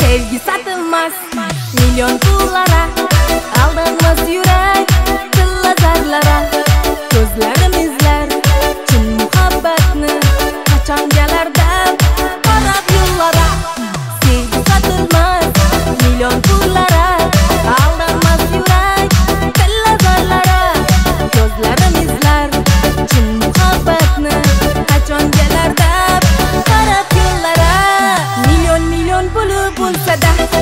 Sevgi satılmaz milyon pullara, aldanmaz yürek tilla zarlara. Gözlerim izler chin muhabbatni, qachon kelar deb qarab yollara. Sevgi satılmaz milyon pullara, aldanmaz yürek tilla zarlara. Gözlerim izler chin muhabbatni, qachon kelar deb qarab yollara. Milyon puli bo'lsa-da